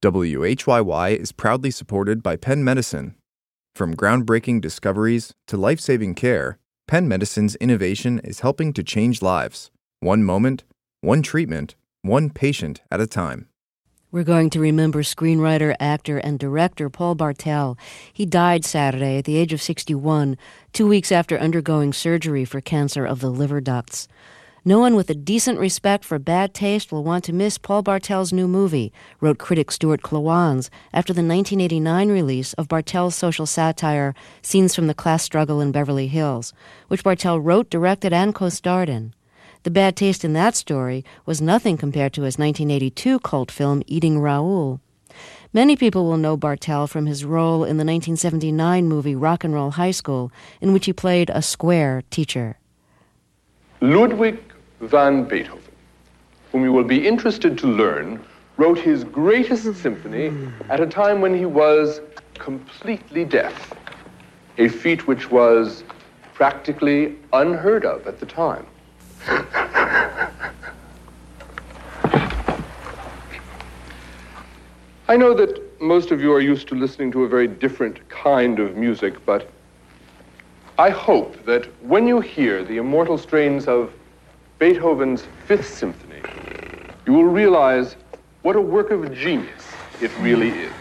WHYY is proudly supported by Penn Medicine. From groundbreaking discoveries to life-saving care, Penn Medicine's innovation is helping to change lives. One moment, one treatment, one patient at a time. We're going to remember screenwriter, actor, and director Paul Bartel. He died Saturday at the age of 61, 2 weeks after undergoing surgery for cancer of the liver ducts. No one with a decent respect for bad taste will want to miss Paul Bartel's new movie, wrote critic Stuart Klawans after the 1989 release of Bartel's social satire Scenes from the Class Struggle in Beverly Hills, which Bartel wrote, directed, and co-starred in. The bad taste in that story was nothing compared to his 1982 cult film Eating Raoul. Many people will know Bartel from his role in the 1979 movie Rock and Roll High School, in which he played a square teacher. Ludwig van Beethoven, whom you will be interested to learn, wrote his greatest symphony at a time when he was completely deaf, a feat which was practically unheard of at the time. I know that most of you are used to listening to a very different kind of music, but I hope that when you hear the immortal strains of Beethoven's Fifth Symphony, you will realize what a work of genius it really is.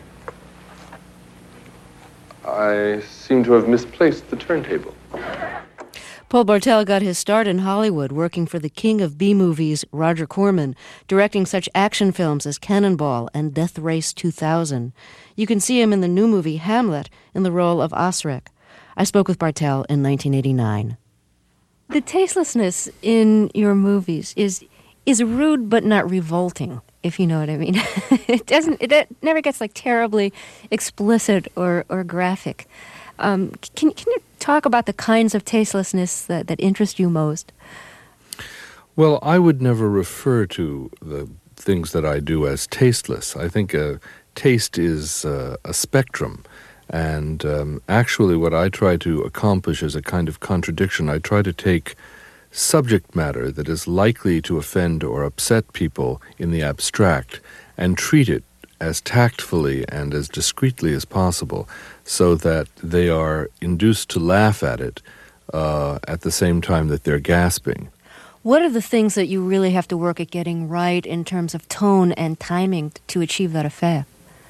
I seem to have misplaced the turntable. Paul Bartel got his start in Hollywood working for the king of B-movies, Roger Corman, directing such action films as Cannonball and Death Race 2000. You can see him in the new movie Hamlet in the role of Osric. I spoke with Bartel in 1989. The tastelessness in your movies is rude but not revolting, if you know what I mean. It never gets like terribly explicit or graphic. Can you talk about the kinds of tastelessness that interest you most? Well, I would never refer to the things that I do as tasteless. I think taste is a spectrum. And actually what I try to accomplish is a kind of contradiction. I try to take subject matter that is likely to offend or upset people in the abstract and treat it as tactfully and as discreetly as possible so that they are induced to laugh at it at the same time that they're gasping. What are the things that you really have to work at getting right in terms of tone and timing to achieve that effect?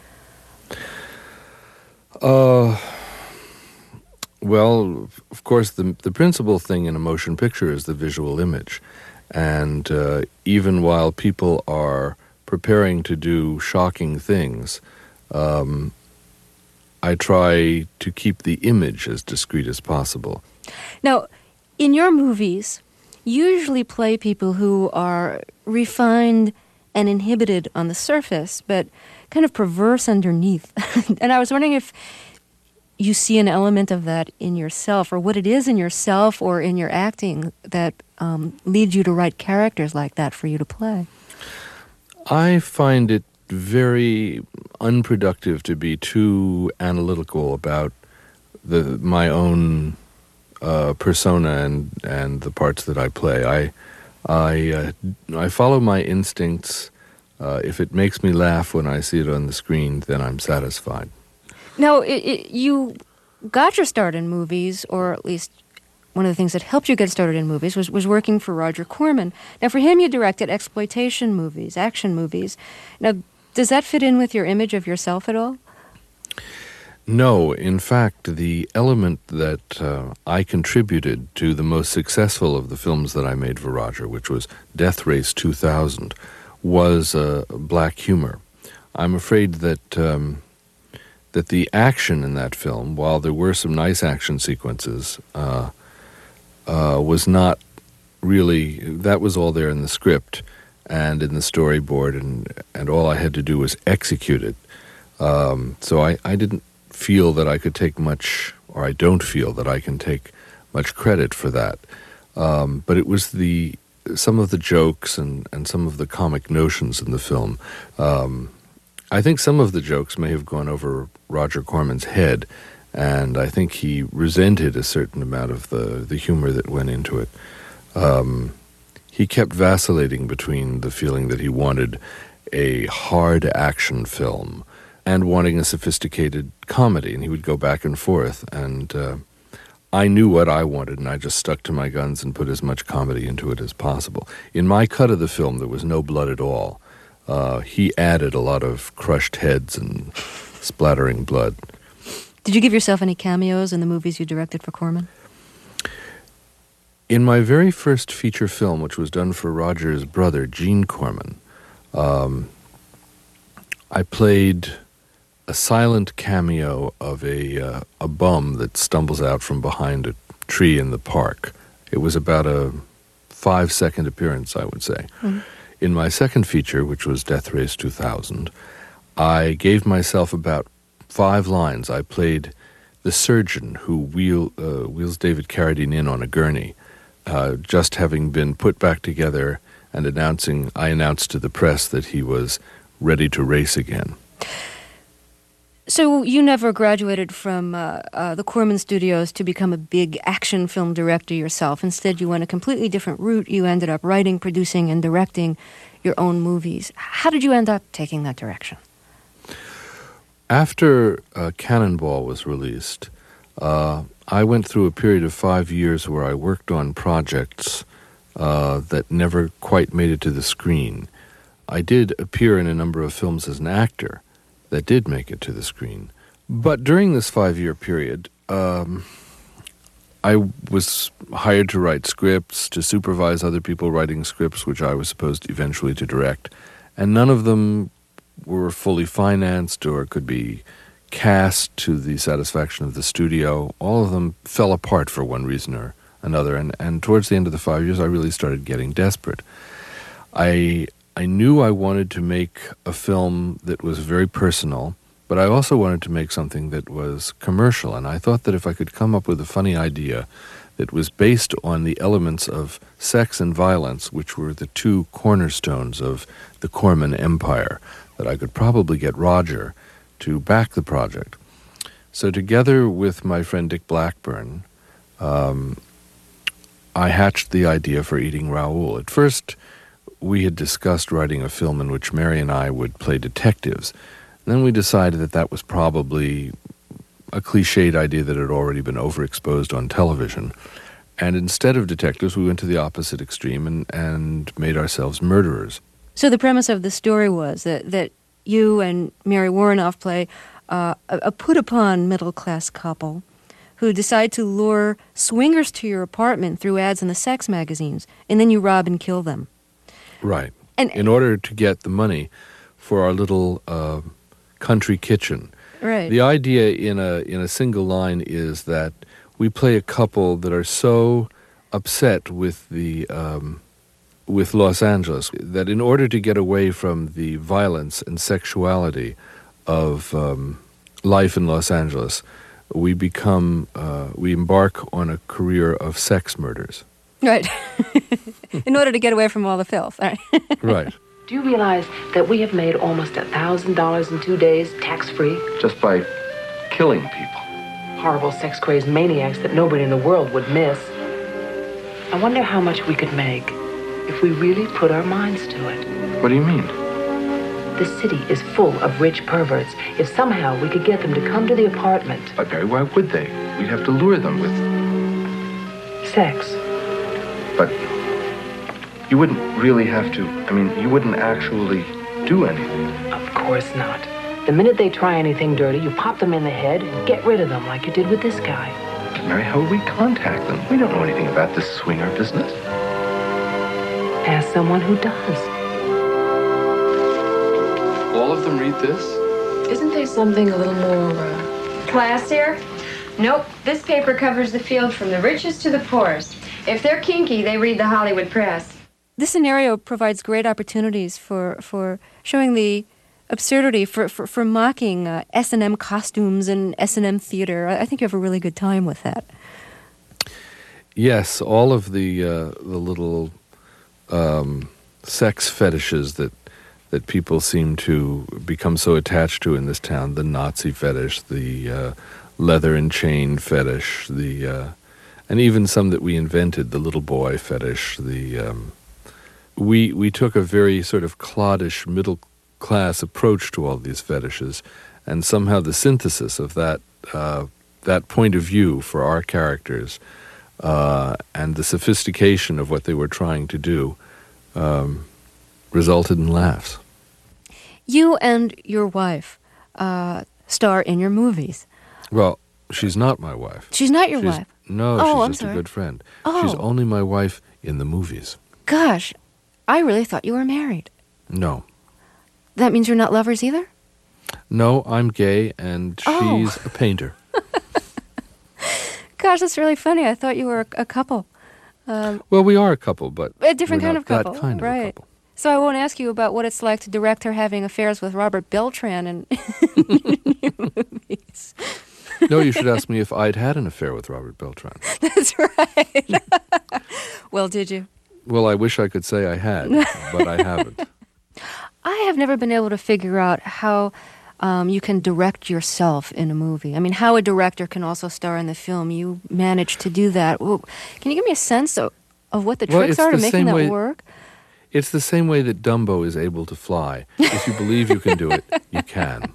Well, of course, the principal thing in a motion picture is the visual image. And even while people are preparing to do shocking things, I try to keep the image as discreet as possible. Now, in your movies, you usually play people who are refined and inhibited on the surface, but kind of perverse underneath. And I was wondering if you see an element of that in yourself, or what it is in yourself or in your acting that leads you to write characters like that for you to play. I find it very unproductive to be too analytical about my own persona and the parts that I play. I follow my instincts. If it makes me laugh when I see it on the screen, then I'm satisfied. Now, you got your start in movies, or at least one of the things that helped you get started in movies was working for Roger Corman. Now, for him, you directed exploitation movies, action movies. Now, does that fit in with your image of yourself at all? No. In fact, the element that I contributed to the most successful of the films that I made for Roger, which was Death Race 2000, was black humor. I'm afraid that the action in that film, while there were some nice action sequences, was not really, that was all there in the script and in the storyboard, and all I had to do was execute it. So I didn't feel that I could take much, or I don't feel that I can take much credit for that. But it was some of the jokes and some of the comic notions in the film. I think some of the jokes may have gone over Roger Corman's head, and I think he resented a certain amount of the humor that went into it. He kept vacillating between the feeling that he wanted a hard action film and wanting a sophisticated comedy, and he would go back and forth. And I knew what I wanted, and I just stuck to my guns and put as much comedy into it as possible. In my cut of the film, there was no blood at all. He added a lot of crushed heads and splattering blood. Did you give yourself any cameos in the movies you directed for Corman? In my very first feature film, which was done for Roger's brother, Gene Corman, I played a silent cameo of a bum that stumbles out from behind a tree in the park. It was about a 5-second appearance, I would say. Mm-hmm. In my second feature, which was Death Race 2000, I gave myself about 5 lines. I played the surgeon who wheels David Carradine in on a gurney, just having been put back together, and I announced to the press that he was ready to race again. So you never graduated from the Corman Studios to become a big action film director yourself. Instead, you went a completely different route. You ended up writing, producing, and directing your own movies. How did you end up taking that direction? After Cannonball was released, I went through a period of 5 years where I worked on projects that never quite made it to the screen. I did appear in a number of films as an actor that did make it to the screen. But during this 5-year period, I was hired to write scripts, to supervise other people writing scripts, which I was supposed eventually to direct, and none of them were fully financed or could be cast to the satisfaction of the studio. All of them fell apart for one reason or another, and towards the end of the 5 years, I really started getting desperate. I knew I wanted to make a film that was very personal, but I also wanted to make something that was commercial, and I thought that if I could come up with a funny idea that was based on the elements of sex and violence, which were the 2 cornerstones of the Corman empire, that I could probably get Roger to back the project. So together with my friend Dick Blackburn, I hatched the idea for Eating Raoul. At first, we had discussed writing a film in which Mary and I would play detectives. And then we decided that that was probably a cliched idea that had already been overexposed on television. And instead of detectives, we went to the opposite extreme and made ourselves murderers. So the premise of the story was that you and Mary Woronov play a put-upon middle-class couple who decide to lure swingers to your apartment through ads in the sex magazines, and then you rob and kill them. Right. And in order to get the money for our little country kitchen. Right. The idea in a single line is that we play a couple that are so upset with with Los Angeles that in order to get away from the violence and sexuality of life in Los Angeles, we embark on a career of sex murders. Right. In order to get away from all the filth. Right. Right. Do you realize that we have made almost $1,000 in 2 days tax-free? Just by killing people. Horrible sex-crazed maniacs that nobody in the world would miss. I wonder how much we could make if we really put our minds to it. What do you mean? The city is full of rich perverts. If somehow we could get them to come to the apartment. But Mary, why would they? We'd have to lure them with sex. But you wouldn't really have to, you wouldn't actually do anything. Of course not. The minute they try anything dirty, you pop them in the head and get rid of them like you did with this guy. But Mary, how would we contact them? We don't know anything about this swinger business. Ask someone who does. All of them read this? Isn't there something a little more, classier? Nope. This paper covers the field from the richest to the poorest. If they're kinky, they read the Hollywood press. This scenario provides great opportunities for showing the absurdity, for mocking S&M costumes and S&M theater. I think you have a really good time with that. Yes, all of the little sex fetishes that people seem to become so attached to in this town, the Nazi fetish, the leather and chain fetish, and even some that we invented, the little boy fetish. We took a very sort of cloddish middle class approach to all these fetishes, and somehow the synthesis of that point of view for our characters and the sophistication of what they were trying to do resulted in laughs. You and your wife star in your movies. Well, she's not my wife. She's not your wife? No, Oh, I'm she's just sorry. a good friend. Oh. She's only my wife in the movies. Gosh, I really thought you were married. No. That means you're not lovers either? No, I'm gay, and Oh. she's a painter. Gosh, that's really funny. I thought you were a couple. Well, we are a couple, but A different we're kind not of couple. that kind of a Right. couple. So I won't ask you about what it's like to direct her having affairs with Robert Beltran in your movies. No, you should ask me if I'd had an affair with Robert Beltran. That's right. Well, did you? Well, I wish I could say I had, but I haven't. I have never been able to figure out how you can direct yourself in a movie. I mean, how a director can also star in the film. You managed to do that. Well, can you give me a sense of what the Well, tricks it's are to the making same that way- work? It's the same way that Dumbo is able to fly. If you believe you can do it, you can.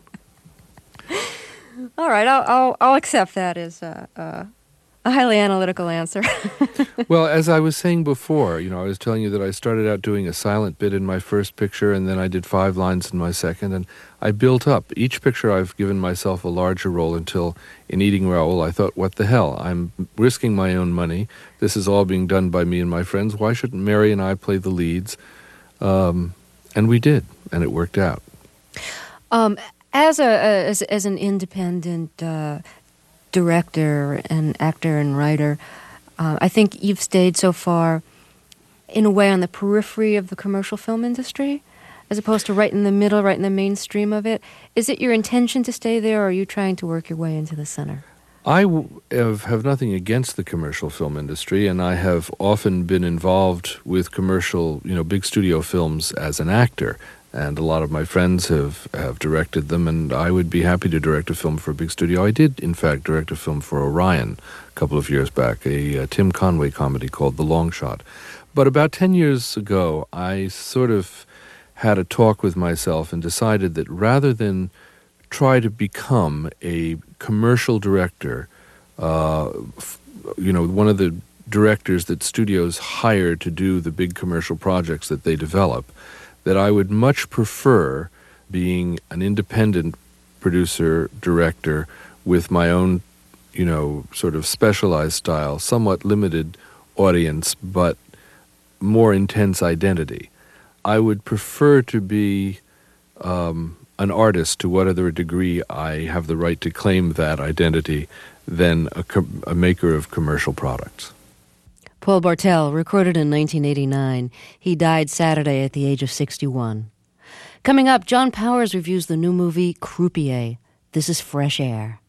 All right, I'll accept that as a highly analytical answer. Well, as I was saying before, I was telling you that I started out doing a silent bit in my first picture, and then I did 5 lines in my second, and I built up. Each picture I've given myself a larger role until in Eating Raoul I thought, what the hell? I'm risking my own money. This is all being done by me and my friends. Why shouldn't Mary and I play the leads? And we did, and it worked out. As an independent director and actor and writer, I think you've stayed so far, in a way, on the periphery of the commercial film industry, as opposed to right in the middle, right in the mainstream of it. Is it your intention to stay there, or are you trying to work your way into the center? I have nothing against the commercial film industry, and I have often been involved with commercial, big studio films as an actor. And a lot of my friends have directed them, and I would be happy to direct a film for a big studio. I did, in fact, direct a film for Orion a couple of years back, a Tim Conway comedy called The Long Shot. But about 10 years ago, I sort of had a talk with myself and decided that rather than try to become a commercial director, one of the directors that studios hire to do the big commercial projects that they develop, that I would much prefer being an independent producer, director with my own, sort of specialized style, somewhat limited audience, but more intense identity. I would prefer to be an artist to whatever degree I have the right to claim that identity than a maker of commercial products. Paul Bartel, recorded in 1989. He died Saturday at the age of 61. Coming up, John Powers reviews the new movie Croupier. This is Fresh Air.